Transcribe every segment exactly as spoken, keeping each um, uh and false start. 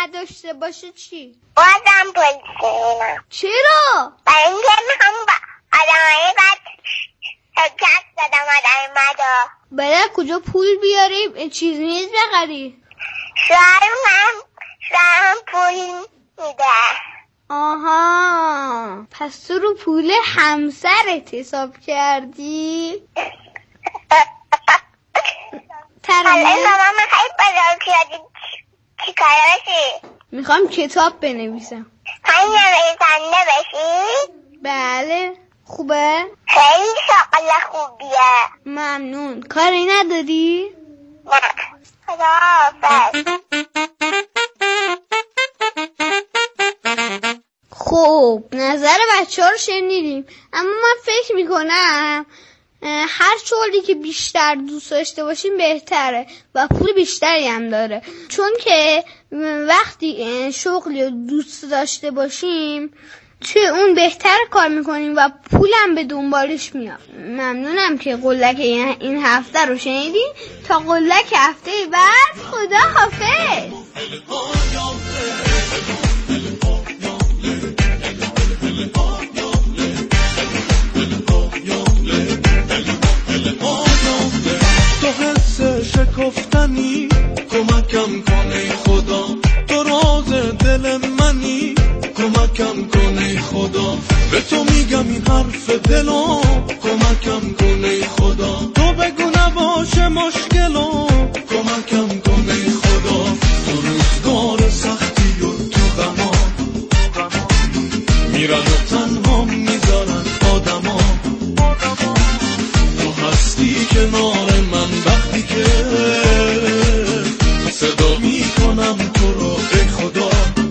نداشته باشه چی؟ بازم پلیس میرم. چرا؟ برای اینکه میخوام با آدمایی بد شکست دادم آدمی بدا. برای کجا پول بیاریم چیز نیز بخری؟ شوهرم هم شوهرم پول میده. آها، پس تو رو پول همسرت حساب کردی؟ حالا شما میخوایی بزرگ شدی چی کاره بشی؟ میخوام کتاب بنویسم. خواهی نویسنده بشی؟ بله. خوبه؟ خیلی شغل خوبیه. ممنون. کاری نداری؟ نه. خداحافظ. خب نظر بچه ها رو شنیدیم، اما من فکر میکنم هر شغلی که بیشتر دوست داشته باشیم بهتره و پول بیشتری هم داره، چون که وقتی شغلی رو دوست داشته باشیم توی اون بهتر کار میکنیم و پولم به دنبالش میاد. ممنونم که قلک این هفته رو شنیدین. تا قلک هفته بعد، خدا حافظ. تو حس شکفتنی کمکم کنه خدا، تو راز دل منی کمکم کنه خدا، به تو میگم این حرف دلو کمکم کنه خدا، تو بگو نباشه مشکلو کمکم کنه خدا، تو روزگار سختی و تو غما میرن و تنها میذارن آدما، تو هستی کنار من وقتی که صدا میکنم تو رو ای خدا.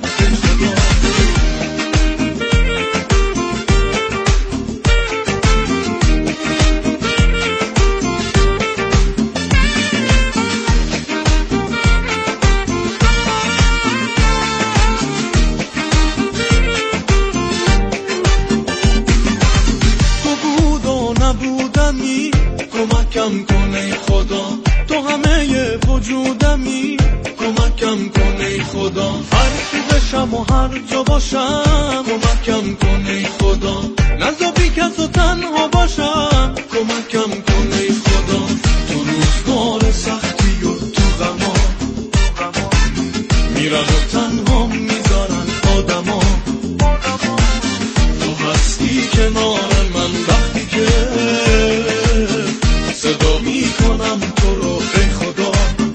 کمکم کنه خدا، تو همه وجودمی کمکم کنه خدا، هر کی بشم و هر جا باشم کمکم کنه خدا، نزا بی کس و تنها باشم کمکم کنه خدا، تو روزگار سختی و تو غما میرن و تنها میذارن آدما، تو هستی کنار من وقتی که صدا میکنم تو رو ای خدا.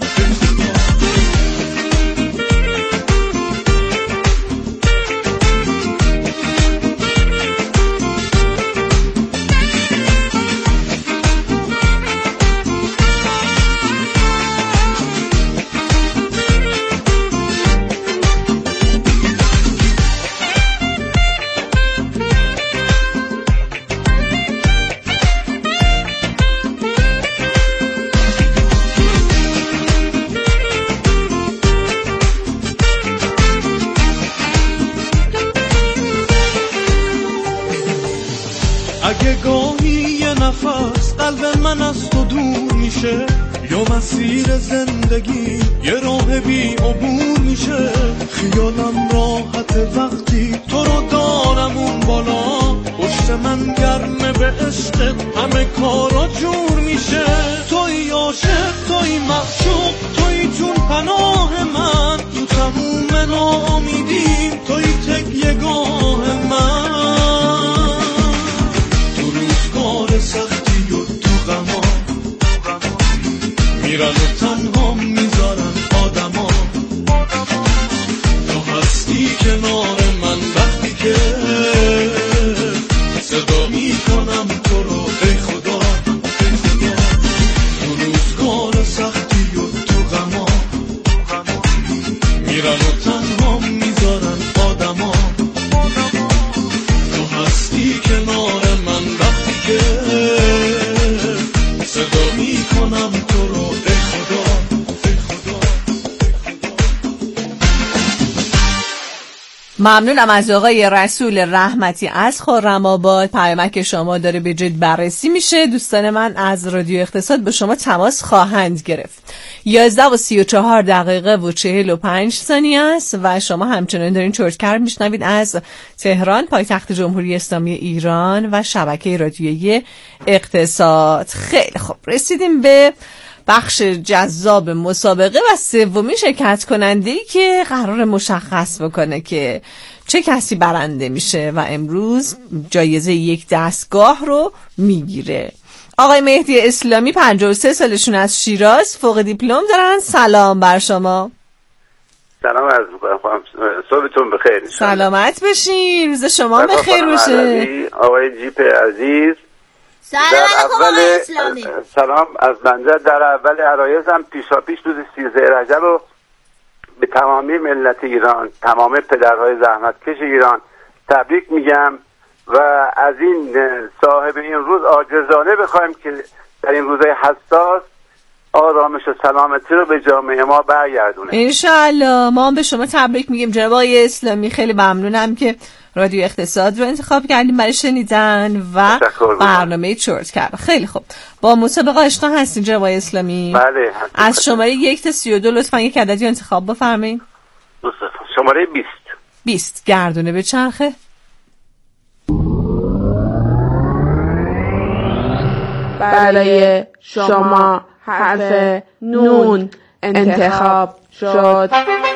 اگه گاهی یه نفس قلب من از تو دور میشه، یا مسیر زندگی یه راه بی عبور میشه، خیالم راحت وقتی تو رو دارم اون بالا، پشت من گرمه به عشقت همه کارا جور میشه، توی عاشق توی معشوق توی جون پناه من، تو تموم ناامیدیم توی تکیه‌گاه من، سختی و تو غما میرن و تنها میذارن آدما، تو هستی کنار من وقتی که صدا میکنم تو رو ای خدا، ای خدا، تو روزگار سختی و تو غما میرن و تنها میذارن آدما، تو هستی کنار من وقتی که صدا میکنم تو رو ای خدا، ای خدا. ممنونم از آقای رسول رحمتی از خرم‌آباد. پیامک شما داره به جد بررسی میشه. دوستان من از رادیو اقتصاد به شما تماس خواهند گرفت. یازده و سی و چهار دقیقه و چهل و پنج ثانیه است و شما همچنان دارین چرتکر میشنوید از تهران، پایتخت جمهوری اسلامی ایران و شبکه رادیویی اقتصاد. خیلی خوب، رسیدیم به بخش جذاب مسابقه و سومین شرکت کننده‌ای که قرار مشخص بکنه که چه کسی برنده میشه و امروز جایزه یک دستگاه رو میگیره. آقای مهدی اسلامی پنجاه و سه سالشون از شیراز، فوق دیپلم دارن. سلام بر شما. سلام عرض می‌کنم. صبحتون بخیر. سلامت بشین، روز شما بخیر باشه. آقای جیپ عزیز، سلام علیکم آقای اسلامی. سلام از بنده. در اول عرایزم پیشا پیش روز سیزده رجب رو به تمامی ملت ایران، تمام پدرهای زحمتکش ایران تبریک میگم و از این صاحب این روز عاجزانه بخوایم که در این روزهای حساس آرامش و سلامتی رو به جامعه ما برگردونه انشالله. ما هم به شما تبریک میگیم جناب آقای اسلامی. خیلی ممنونم که رادیو اقتصاد رو انتخاب کردیم برای شنیدن و برنامه چرت کرد. خیلی خوب، با مسابقه آشنا هستین جناب آقای اسلامی؟ بله. از شماره یک تا سی و دو لطفا یک عددی انتخاب بفرمایید. شماره بیست. بیست گردونه به چرخه. برای شما حرف نون انتخاب شد.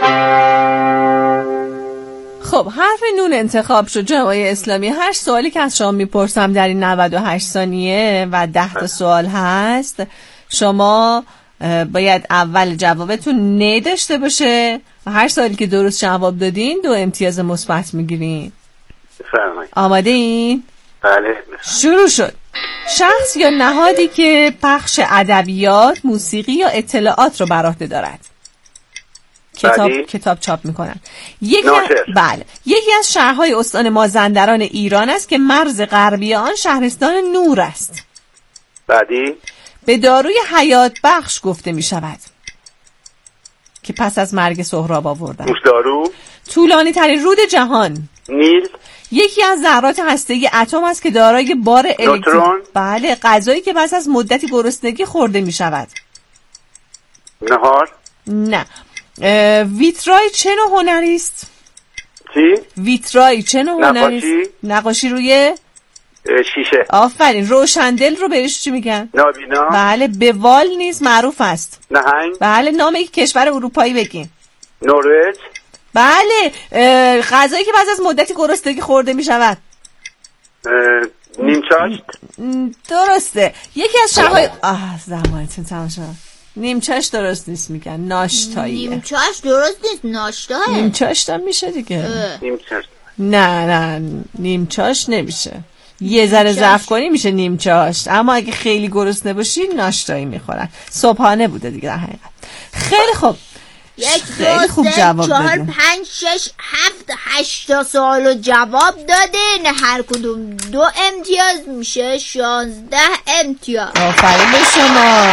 خب حرف نون انتخاب شد جناب آقای اسلامی. هر سوالی که از شما میپرسم در این نود و هشت ثانیه و ده تا سوال هست، شما باید اول جوابتون نه داشته باشه و هر سوالی که درست جواب دادین دو امتیاز مثبت میگیرین. بفرمایید. آماده این؟ بله. شروع شد. شخص یا نهادی که بخش ادبیات، موسیقی یا اطلاعات رو بر عهده دارد. کتاب بله. کتاب چاپ میکنن. یکی از... بله. یکی از شهرهای استان مازندران ایران است که مرز غربی آن شهرستان نور است. بعدی به داروی حیات بخش گفته می شود که پس از مرگ سهراب آوردن. دارو. طولانی ترین رود جهان. نیل. یکی از ذرات هسته‌ای اتم است که دارای بار الکترون. بله. غذایی که پس از مدتی گرسنگی خورده می شود. نهار. نه. ویترای چه نوع هنری است؟ چی؟ ویترای چه نوع هنری است؟ نقاشی. نقاشی روی شیشه. آفرین. روشندل رو بهش چی میگن؟ نابینا. بله. به وال نیز معروف است. نهنگ. بله. نام یک کشور اروپایی بگین. نروژ. بله. غذایی که بعد از مدتی گرسنگی خورده می شود. نیمچاشت. درسته. یکی از شهرهای آه زمانتون تمام شد. نیمچاش درست نیست میگن، ناشتاییه. نیمچاش درست نیست، ناشتاه. نیمچاش هم میشه دیگه. نیمچاش. نه نه نیمچاش نمیشه. یه ذره ضعف کنی میشه نیمچاش، اما اگه خیلی گرسنه باشی ناشتایی میخورن. صبحانه بوده دیگه در حقیقت. خیلی خوب. یک خیلی خوب جواب چهار دادین. پنج شش هفت هشت تا سوالو جواب دادین، هر کدوم دو امتیاز میشه شانزده امتیاز. آفرین به شما.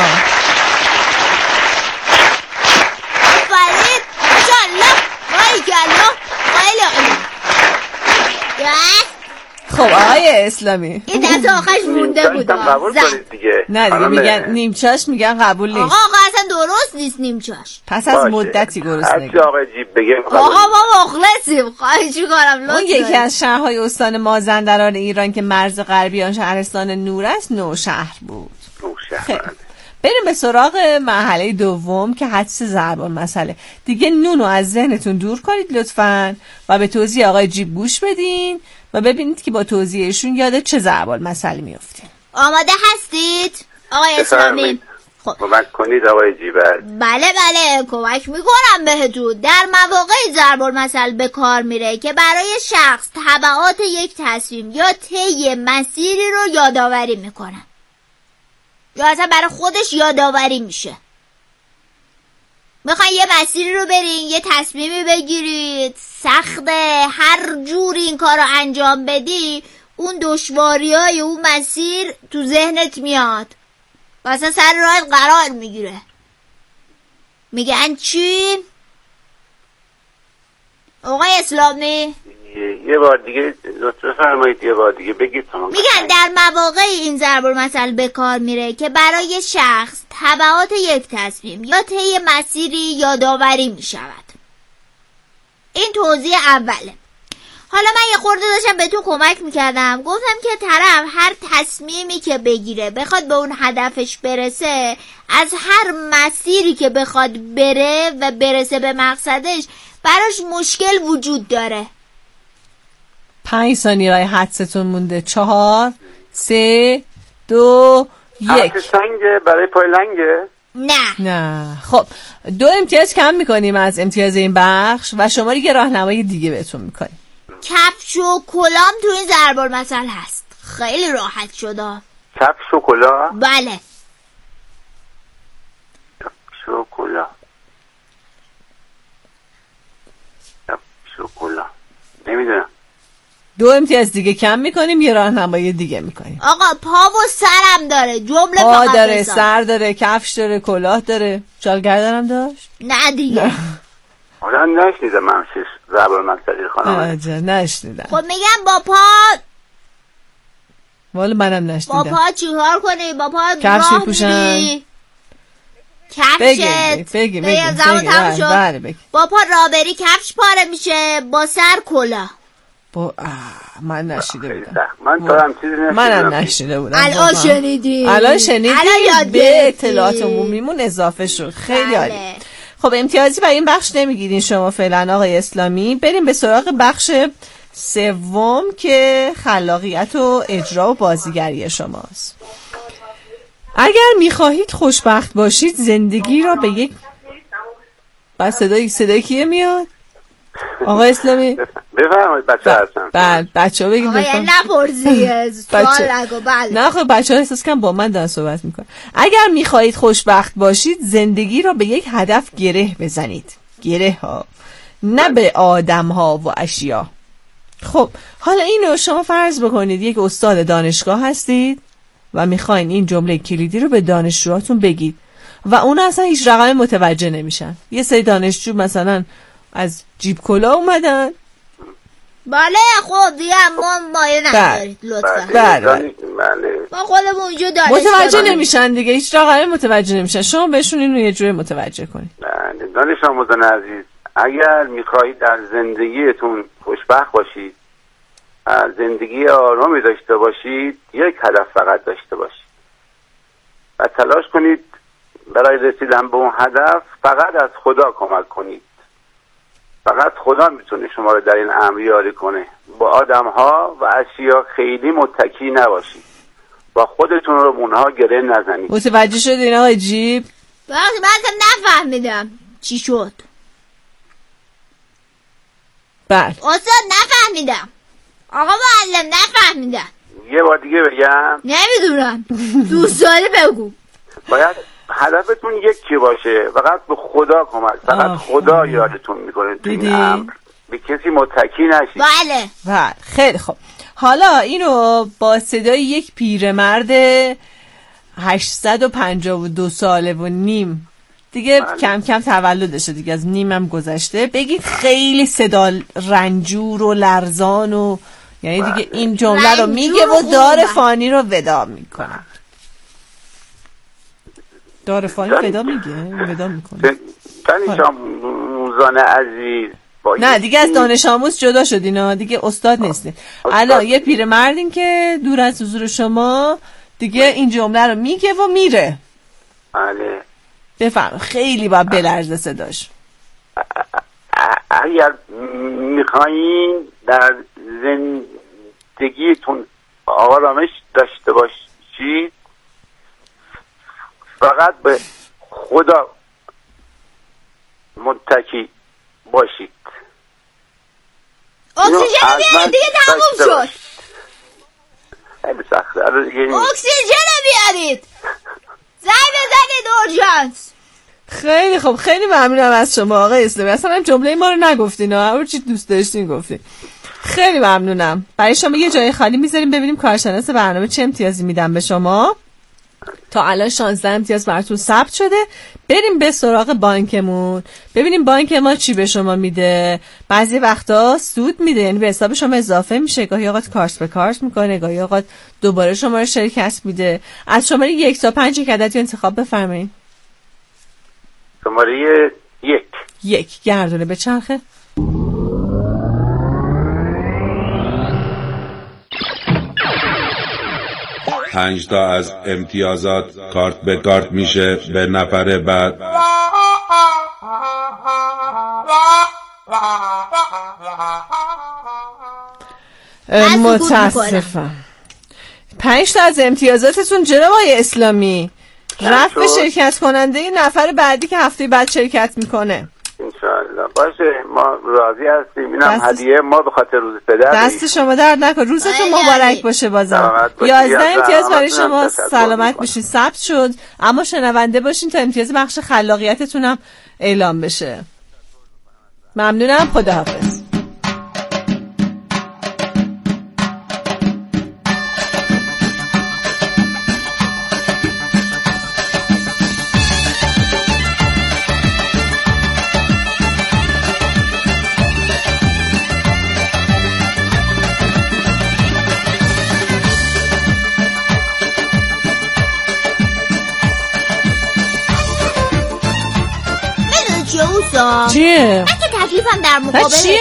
آفرین. ماشاءالله. بارکالله. خیلی عالی. خب آقای اسلامی این دست آخرش مونده بود. قبول کنید دیگه. نه دیگه میگن نیمچاش میگن قبول نیست. آقا آقا اصلا درست نیست نیمچاش. پس از مدتی گرسنگی. هرچی آقای جیب بگه. آقا ما مخلصیم. خواهش می‌کنم لطفا. اون یکی از شهرهای استان مازندران ایران که مرز غربی آن شهرستان نور است، نوشهر بود. نوشهر. بریم به سراغ مرحله دوم که حدس ضرب المثل. دیگه نونو از ذهنتون دور کنید لطفاً و به توضیح آقای جیب گوش بدین و ببینید که با توضیحشون یاد چه ضرب المثل میافتین. آماده هستید آقای اسلامی؟ خب کمک کنید آقای جیب. بله بله کمک میکنم بهتون. در مواقع ضرب المثل به کار میره که برای شخص تبعات یک تصمیم یا طی مسیری رو یادآوری میکنه یا اصلا برای خودش یادآوری میشه. میخواین یه مسیری رو برین، یه تصمیمی بگیرید، سخته، هر جور این کار رو انجام بدی اون دشواری های اون مسیر تو ذهنت میاد و اصلا سر راه قرار میگیره. میگن چی؟ آقای اسلامی؟ یه بار دیگه لطفا فرمایید، یه بار دیگه بگید. میگن در مواقع این ضرب المثل به کار میره که برای شخص تبعات یک تصمیم یا طی مسیری یادآوری میشود. این توضیح اوله. حالا من یه خورده داشتم به تو کمک میکردم، گفتم که طرف هر تصمیمی که بگیره بخواد به اون هدفش برسه، از هر مسیری که بخواد بره و برسه به مقصدش براش مشکل وجود داره. پنج ثانیه رای حدستون مونده. چهار، سه، دو، یک. سنگه برای پای لنگه؟ نه نه. خب دو امتیاز کم میکنیم از امتیاز این بخش و شما دیگه راهنمای دیگه بهتون میکنیم. کفش و کلام تو این ضرب المثل هست. خیلی راحت شده. کفش و کلاه؟ بله. کفش و کلاه. کفش و کلاه. نمیدونم. دو امتیاز دیگه کم میکنیم، یه راهنمای دیگه میکنیم. آقا پا و سرم داره، جمله پا فقط داره، بزن. سر داره، کفش داره، کلاه داره، شالگردنم داشت؟ نه دیگه. حالا نشنیدم من شش ضرب المثل خانم. آجا نشنیدم. خب میگم با پا والا منم با نشنیدم. پا چیکار کنی؟ با پا کفش راه پوشن. میری، کفشت بگیم بگیم به بگیم زمان بگیم. تموم بله، شد. بله بگیم. با پا راه بری کفش پاره میشه، با سر کلاه. با آه، من نشیده خیلی بودم. سخت. من تا هم چیزی نشیدم. منم نشیده بودم. الان واقعا. شنیدی. الان شنیدی. الان یاد به گرفتی. اطلاعات عمومیمون اضافه شد. خیلی عالی. بله. خب امتیازی برای این بخش نمیگیرین شما فعلا آقای اسلامی. بریم به سراغ بخش سوم که خلاقیت و اجرا و بازیگری شماست. اگر میخواهید خوشبخت باشید زندگی را به یک بس صدای صدای کیه میاد؟ آقای اسلامی بفرمایید بچه هستم. بله بچه ها بگیم آقا یعنی نپرسی سوال نگو. بله. نه خب بچه ها احساس کنم با من دارن صحبت میکنن. اگر میخواهید خوشبخت باشید زندگی را به یک هدف گره بزنید. گره ها، نه به آدم ها و اشیا. خب حالا اینو شما فرض بکنید یک استاد دانشگاه هستید و میخواین این جمله کلیدی رو به دانشجوهاتون بگید و اون اصلا هیچ رقم متوجه نمیشن. یه سری دانشجو مثلا از جیب کلا اومدن. بله خب دیگه ما مایه ندارید لطفا. بله بله. ما خودمون اونجا دانشگاه متوجه نمیشن دیگه، هیچ رقم متوجه نمیشن. شما بهشون اینو یه جوری متوجه کنید. بله. دانش آموزان عزیز، اگر میخواهید در زندگیتون خوشبخت باشید، زندگی آرامی داشته باشید، یک هدف فقط داشته باشید و تلاش کنید برای رسیدن به اون هدف فقط از خدا کمک کنید. فقط خدا میتونه شما رو در این امر یاری کنه. با آدم ها و اشیا خیلی متکی نباشید، با خودتون رو اونها گره نزنید. متوجه شدین آقای جیب؟ وقتی من اصلا نفهمیدم چی شد. بله استاد نفهمیدم. آقا معلم نفهمیدم. یه بار دیگه بگم؟ نمیدونم. دوستانه بگو. باید هدفتون یکی باشه، فقط به خدا کمک، فقط آه. خدا یادتون میکنه تو این امر. به کسی متکی نشید. بله بله خیلی خوب. حالا اینو با صدای یک پیرمرد هشتصد و پنجاه و دو ساله و نیم دیگه بله. کم کم تولدشه دیگه، از نیمم گذشته، بگید خیلی صدا رنجور و لرزان و یعنی دیگه این جمله رو میگه و دار فانی رو ودا میکنه. دار فانی ودا میگه ودا میکنه. دانش آموزان عزیز، نه دیگه از دانش آموز جدا شدین ها، دیگه استاد نیستین. الان یه پیرمردین که دور از حضور شما دیگه این جمله رو میگه و میره. بله. بفهم خیلی باید بلرزه صداش. اگر میخواین در زندگیتون آرامش داشته باشید فقط به خدا متکی باشید. اکسیژن بیارید دیگه تموم شد. خیلی سخته. اکسیژن بیارید. زنگ بزنید اورژانس. خیلی خب، خیلی ممنونم از شما آقای اسلامی. اصلا هم جمله ما رو نگفتین، هر چی دوست داشتین گفتین. خیلی ممنونم. برای شما یه جای خالی میذاریم ببینیم کارشناس برنامه چه امتیازی میدم به شما. تا الان شانزده امتیاز براتون ثبت شده. بریم به سراغ بانکمون ببینیم بانک ما چی به شما میده. بعضی وقتا سود میده، یعنی به حساب شما اضافه میشه، گاهی اوقات کارت به کارت میکنه، گاهی اوقات دوباره شما رو شرکت میده. از شماره یک تا پنج یک عددی انتخاب بفرمایید. شماره یک. یک. گردونه به چرخه. پنج تا از امتیازات کارت به کارت میشه به نفر بعد. متاسفم. پنج تا از امتیازاتتون جناب آقای اسلامی رفت به شرکت کننده یه نفر بعدی که هفته بعد شرکت میکنه. انشالله باشه، ما راضی هستیم. اینم هدیه ما به خاطر روز پدر. دست شما درد نکن، روزتون مبارک باشه. بازم یازده امتیاز برای شما. سلامت باشین. ثبت شد، اما شنونده باشین تا امتیاز بخش خلاقیتتون هم اعلام بشه. ممنونم، خداحافظ. چیه؟ من که تکلیفم در مقابل چیه؟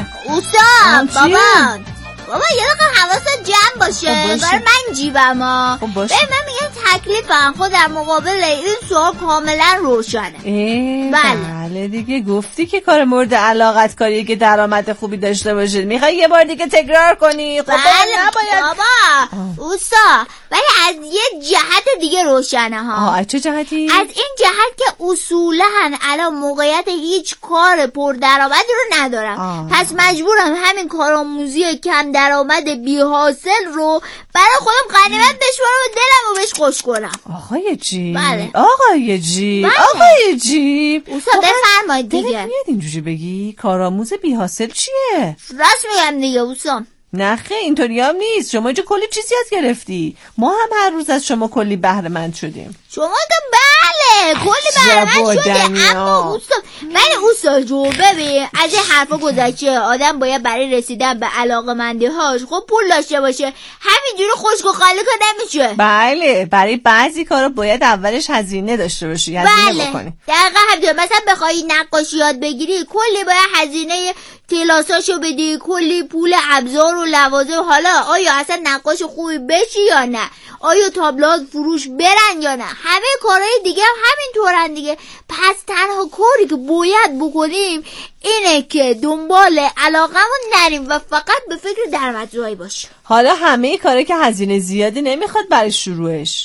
اوسا بابا بابا یه دقیقه حواست جمع باشه. برای من جیبم ها. به من میگن تکلیفم خود در مقابل این سوال کاملا روشنه. بله بله دیگه گفتی که کار مورد علاقت کاریه که درآمد خوبی داشته باشه. میخوای یه بار دیگه تکرار کنی؟ خب بله نباید بابا اوسا، ولی از یه جهت دیگه روشنه ها. آه چه جهتی؟ از این جهت که اصولا الان موقعیت هیچ کار پر درآمدی رو ندارم. آه. پس مجبورم همین کارآموزی کم درآمد بی حاصل رو برای خودم غنیمت بشمارم و دلم رو بهش خوش کنم. آقای جیب. بله. آقای جیب. بله. آقای جیب. اوسا بفرمایید دیگه. میاد اینجوری بگی کارآموز بی حاصل چیه؟ راست میگم دیگه اوسا. نه خیلی اینطوری هم نیست. شما اینجا کلی چیزی یاد گرفتی. ما هم هر روز از شما کلی بهره مند شدیم. شما تو بله کلی بهره مند شدی، اما اوستا ولی اوستا جو ببین از این حرفا گذشته. آدم باید برای رسیدن به علاقه‌مندی هاش خب پول داشته باشه. همینجوری خشک و خالی که نمیشه. بله برای بعضی کارا باید اولش هزینه داشته باشی. هزینه بله. بکنی. دقیقاً همینطور. مثلا بخوای نقاشی یاد بگیری کلی باید هزینه کلاساشو بدی، کلی پول ابزار و لوازم. حالا آیا اصلا نقاش خوبی بشی یا نه، آیا تابلوات فروش برن یا نه، همه کارهای دیگه هم همینطورن دیگه. پس تنها کاری که باید بکنیم اینه که دنبال علاقمون نریم و فقط به فکر درآمدزایی باشیم. حالا همه کارا که هزینه زیادی نمیخواد برای شروعش،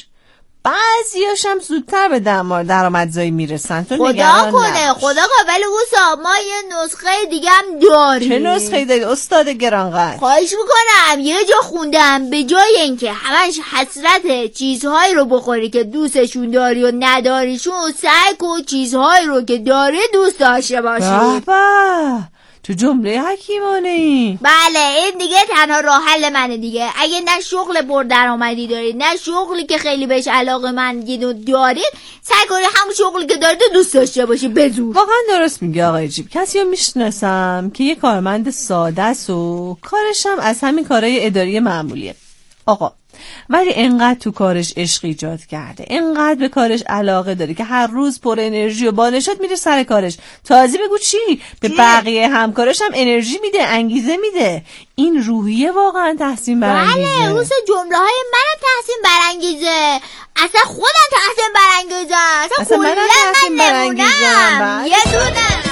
بعضیاش هم زودتر به درآمدزایی میرسن. تو خدا کنه خدا کنه. ولی اوسا ما یه نسخه دیگه هم داریم. چه نسخه داری استاد گرانقدر؟ خواهش میکنم. یه جا خوندم به جای اینکه همش حسرت چیزهایی رو بخوری که دوستشون داری و نداریشون، سعی کن چیزهایی رو که داری دوست داشته باشی. بابا تو جمله حکیمانه ای. بله این دیگه تنها راه حل منه دیگه. اگه نه شغل پردرآمدی دارید نه شغلی که خیلی بهش علاقه مندید و دارید، سعی کنید همون شغلی که دارید دوست داشته باشید بزور. واقعا درست میگی آقای جیب. کسی رو میشناسم که یه کارمند ساده است و کارش هم از همین کارهای اداری معمولیه آقا، ولی انقدر تو کارش عشق ایجاد کرده، انقدر به کارش علاقه داره که هر روز پر انرژی و با نشاط میره سر کارش. تازه بگو چی؟ به بقیه همکاراش هم انرژی میده، انگیزه میده. این روحیه واقعا تحسین برانگیزه. بله روز جمله های منم تحسین برانگیزه. اصلا خودم تحسین برانگیزه. اصلا, اصلا منم تحسین برانگیزم. یه دونه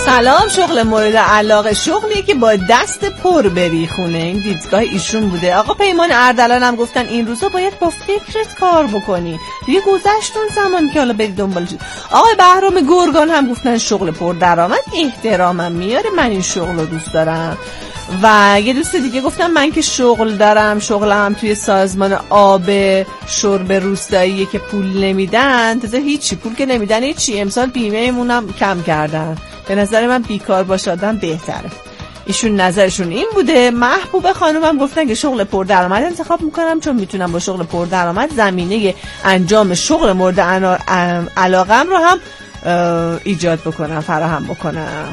سلام، شغل مورد علاقه شغلیه که با دست پر بری خونه. این دیدگاه ایشون بوده. آقا پیمان اردلان هم گفتن این روزا باید با فکرت کار بکنی، دیگه گذشت اون زمان که حالا بری دنبال چیز. آقای بهرام گرگان هم گفتن شغل پر درآمد احترامم میاره، من این شغل رو دوست دارم. و یه دوست دیگه گفتم من که شغل دارم، شغلم توی سازمان آب شرب روستاییه که پول نمیدن. تازه هیچی پول که نمیدن هیچی، امسال بیمه‌مونم کم کردن. به نظر من بیکار باشدن بهتره. ایشون نظرشون این بوده. محبوب خانومم گفتن که شغل پردرآمد انتخاب میکنم چون میتونم با شغل پردرآمد زمینه انجام شغل مورد علاقم رو هم ایجاد بکنم، فراهم بکنم.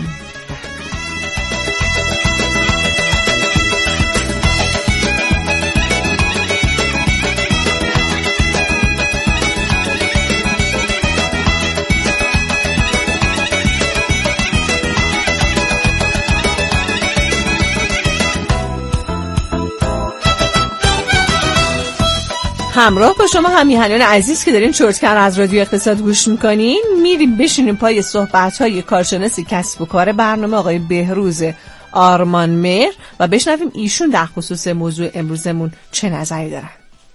همراه با شما همیهنان عزیز که دارین چرتکن از رادیو اقتصاد گوش میکنین، میریم بشینیم پای صحبت‌های کارشناس کسب و کار برنامه آقای بهروز آرمان مهر و بشنویم ایشون در خصوص موضوع امروزمون چه نظری دارن.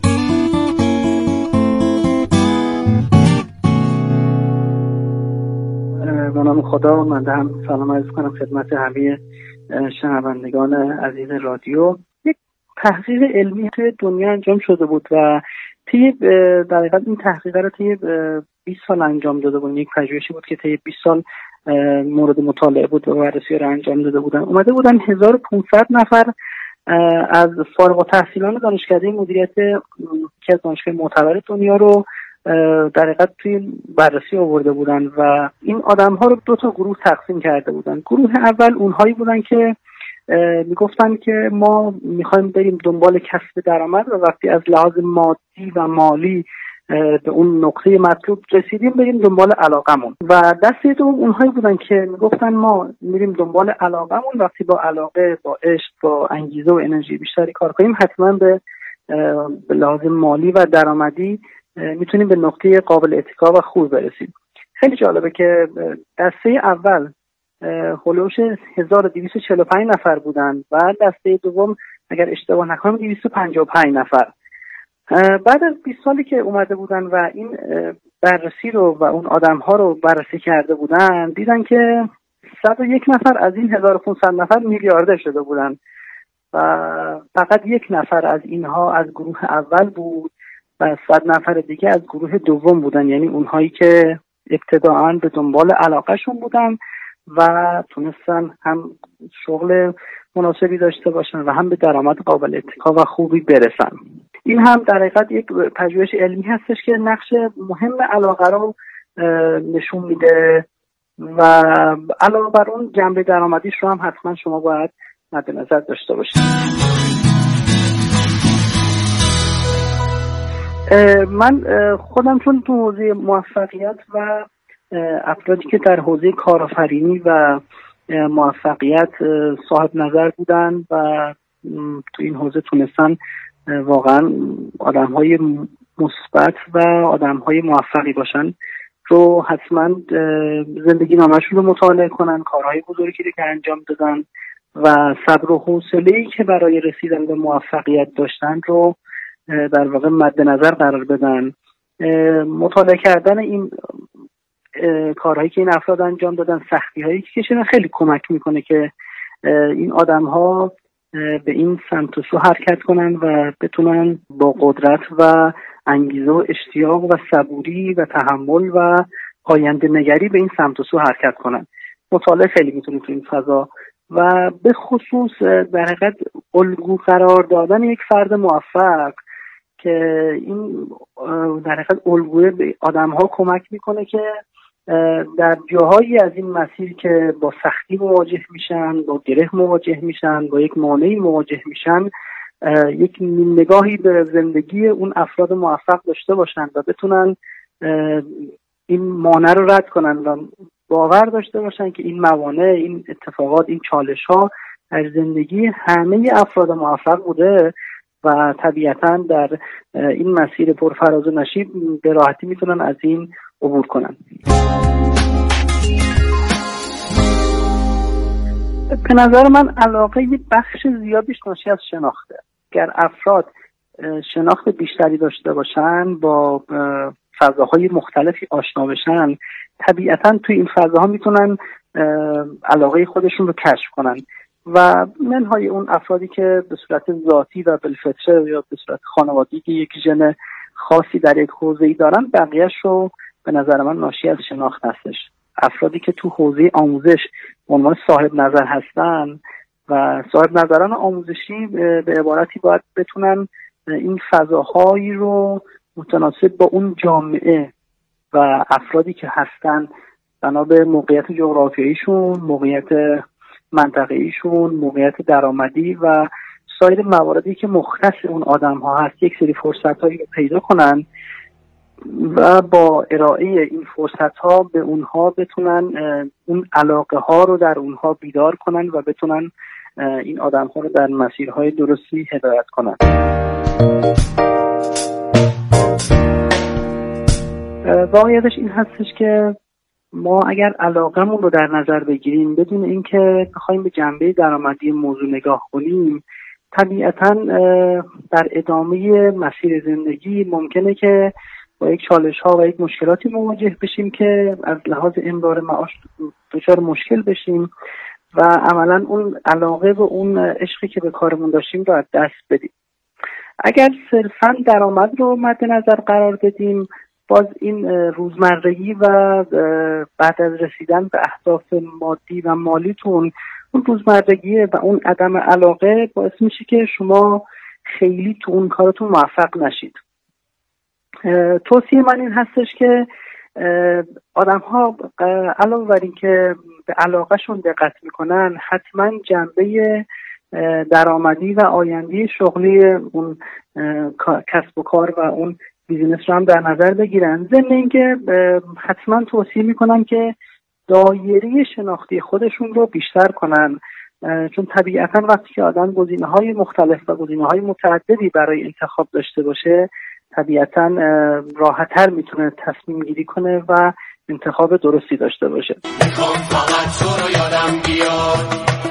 به نام خدا من هم سلام عرض کنم خدمت همه شنوندگان عزیز رادیو. تحقیق علمی توی دنیا انجام شده بود و طی در حقیقت این تحقیق رو طی بیست سال انجام داده بود. یک پژوهشی بود که طی بیست سال مورد مطالعه بود و بررسی رو انجام داده بودن. اومده بودن هزار و پانصد نفر از فارغ التحصیلان دانشکده مدیریت که از دانشگاه معتبر دنیا رو در حقیقت توی بررسی آورده بودن و این آدم‌ها رو دو تا گروه تقسیم کرده بودن. گروه اول اونهایی بودن که میگفتن که ما میخوایم بریم دنبال کسب درآمد و وقتی از لحاظ مادی و مالی به اون نقطه مطلوب رسیدیم بریم دنبال علاقمون. و دسته دوم اونهایی بودن که میگفتن ما میریم دنبال علاقمون، وقتی با علاقه، با عشق، با انگیزه و انرژی بیشتری کار کنیم حتما به به لحاظ مالی و درآمدی میتونیم به نقطه قابل اتکا و خوب برسیم. خیلی جالبه که دسته اول هولوش هزار و دویست و چهل و پنج نفر بودن و دسته دوم اگر اشتباه نکنم دویست و پنجاه و پنج نفر. بعد از بیست سالی که اومده بودن و این بررسی رو و اون آدم‌ها رو بررسی کرده بودن، دیدن که صد و یک نفر از این هزار و پانصد نفر میلیاردر شده بودن و فقط یک نفر از اینها از گروه اول بود و صد نفر دیگه از گروه دوم بودن، یعنی اونهایی که ابتداعاً به دنبال علاقهشون بودن و تونستن هم شغل مناسبی داشته باشن و هم به درآمد قابل اتکا و خوبی برسن. این هم در حقیقت یک پژوهش علمی هستش که نقش مهم علاقه رو نشون میده و علاوه بر اون جنبه درآمدیش رو هم حتما شما باید مد نظر داشته باشید. من خودم چون تو حوزه موفقیت و افرادی که در حوزه کارآفرینی و موفقیت صاحب نظر بودن و تو این حوزه تونستن واقعا آدم‌های مثبت و آدم‌های موفقی باشن رو حتما زندگی نامه‌شون رو مطالعه کنن، کارهای بزرگی که انجام دادن و صبر و حوصله‌ای که برای رسیدن به موفقیت داشتن رو در واقع مد نظر قرار بدن. مطالعه کردن این کارهایی که این افراد انجام دادن، سختی‌هایی که کشیدن خیلی کمک میکنه که این آدم‌ها به این سمت و سو حرکت کنن و بتونن با قدرت و انگیزه و اشتیاق و صبوری و تحمل و آینده نگری به این سمت و سو حرکت کنن. مطالعه خیلی میتونه تو این فضا و به خصوص در حقیقت الگو قرار دادن یک فرد موفق که این در حقیقت الگوی به آدم‌ها کمک میکنه که در جاهایی از این مسیر که با سختی مواجه میشن، با گره مواجه میشن، با یک مانعی مواجه میشن، یک نگاهی به زندگی اون افراد موفق داشته باشن و بتونن این مانع رو رد کنن و باور داشته باشن که این موانع، این اتفاقات، این چالش ها در زندگی همه افراد موفق بوده و طبیعتاً در این مسیر پرفراز و نشیب به راحتی میتونن از این عبور کنن. به نظر من علاقه یه بخش زیادیش ناشی از شناخته. گر افراد شناخت بیشتری داشته باشن، با فضاهای مختلفی آشنا بشن، طبیعتاً توی این فضاها میتونن علاقه خودشون رو کشف کنن و منهای اون افرادی که به صورت ذاتی و بالفطره یا به صورت خانوادگی که یک ژن خاصی در یک حوزه‌ای دارن، بقیه‌اش رو به نظر من ناشی از شناخت هستش. افرادی که تو حوزه آموزش به عنوان صاحب نظر هستن و صاحب نظران آموزشی به عبارتی باید بتونن این فضاهایی رو متناسب با اون جامعه و افرادی که هستن بنا به موقعیت جغرافیاییشون، موقعیت منطقه‌ایشون، موقعیت درآمدی و سایر مواردی که مختص اون آدم ها هست، یک سری فرصت هایی رو پیدا کنن و با ارائه این فرصت ها به اونها بتونن اون علاقه ها رو در اونها بیدار کنن و بتونن این آدم ها رو در مسیرهای درستی هدایت کنن. واقعیتش این هستش که ما اگر علاقمون رو در نظر بگیریم بدون اینکه بخوایم به جنبه درآمدی موضوع نگاه کنیم، طبیعتاً در ادامه مسیر زندگی ممکنه که با یک چالش ها و یک مشکلاتی مواجه بشیم که از لحاظ امرار معاش دچار مشکل بشیم و عملاً اون علاقه و اون عشقی که به کارمون داشتیم رو از دست بدیم. اگر صرفاً درآمد رو مد نظر قرار بدیم، باز این روزمرگی و بعد از رسیدن به اهداف مادی و مالیتون، اون روزمرگی و اون عدم علاقه باعث میشه که شما خیلی تو اون کارتون موفق نشید. توصیه من این هستش که آدم ها علاوه بر این که به علاقه شون دقت میکنن، حتما جنبه درآمدی و آینده شغلی اون کسب و کار و اون بیزینس رو هم در نظر بگیرن. ضمن اینکه حتما توصیه میکنم که دایره شناختی خودشون رو بیشتر کنن، چون طبیعتا وقتی که آدم گزینه‌های مختلف و گزینه‌های متعددی برای انتخاب داشته باشه، طبیعتا راحت‌تر میتونه تصمیم گیری کنه و انتخاب درستی داشته باشه. میخوام فقط تو رو یادم بیاد،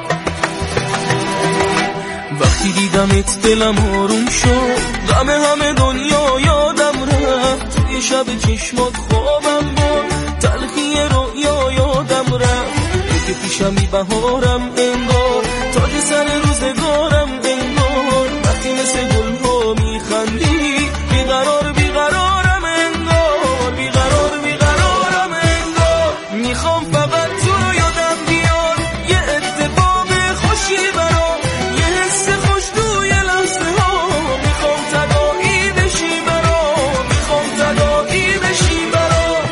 وقتی دیدمت دلم آروم شد، غم همه دنیا یادم رفت، توی شب چشمات خوابم بود، تلخی رویا یادم رفت، که پیشمی بهارم انگار، تاج سر روزگارم انگار، وقتی مثل گلها میخندی، بیقرار بیقرارم انگار، بیقرار بیقرارم انگار، میخوام فقط تو رو یادم بیاد، یه اتفاق خوشی برام، یه حس خوش توی لحظه ها، میخوام تداعی بشی برام، میخوام تداعی بشی برام.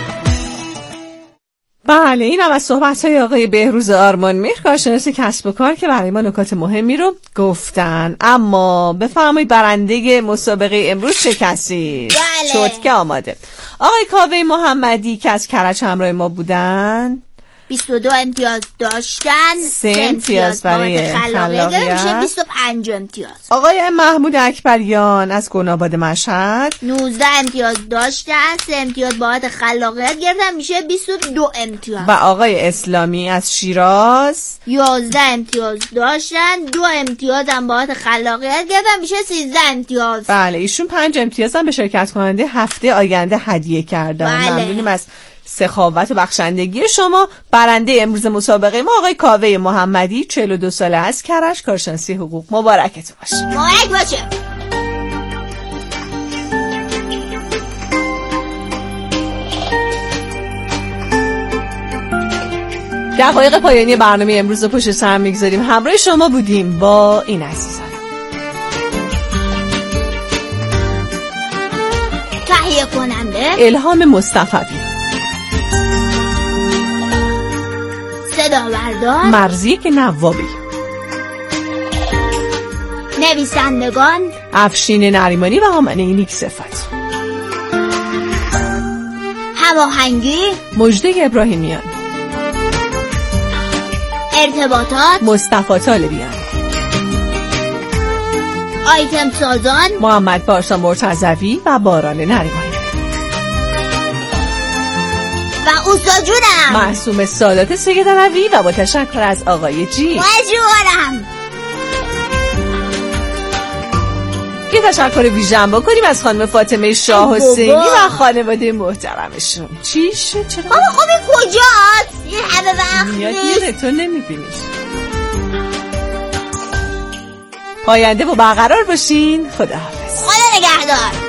بله، این هم از صحبت‌های آقای بهروز آرمانمهر، کارشناس کسب و کار، که برای ما نکات مهمی رو گفتن. اما بفرمایید برنده مسابقه امروز چه کسی بله. شد که آماده؟ آقای کاوه محمدی که از کرج همراه ما بودن، بیست و دو امتیاز داشتن، سه امتیاز برای خلاقیت، میشه بیست و پنج امتیاز. آقای محمود اکبریان از گناباد مشهد نوزده امتیاز داشتن، سه امتیاز باعث خلاقیت گرفتن، میشه بیست و دو امتیاز. و آقای اسلامی از شیراز یازده امتیاز داشتن، دو امتیاز هم باعث خلاقیت گرفتن، میشه سیزده امتیاز. بله، ایشون پنج امتیاز هم به شرکت کننده هفته آینده هدیه کردن. بله. ممنونیم از سخاوت و بخشندگی شما. برنده امروز مسابقه ما آقای کاوه محمدی، چهل و دو ساله از کرج، کارشناسی حقوق. مبارکتون باشه. مبارک باشه. دقایق پایانی برنامه امروز رو پشت سر میگذاریم. همراه شما بودیم با این عزیزان. تهیه کننده الهام مصطفی، صدا بردار مرزیک نوابی، نویسندگان افشین نریمانی و آمنه نیک صفت، هماهنگی مجده ابراهیمیان، ارتباطات مصطفی طالبیان، آیتم سازان محمد پارسا مرتضوی و باران نریمانی. و استاد جونم معصوم سادات سید علوی و با تشکر از آقای جی. مجبورم. یه تشکر ویژن بکنیم از خانم فاطمه شاه حسینی و خانواده محترمشون. چی شد؟ چرا؟ بابا خب کجاست؟ این همه وقت میاد میره تو نمیبینیش. پاینده و برقرار باشین. خداحافظ. خدا نگهدار.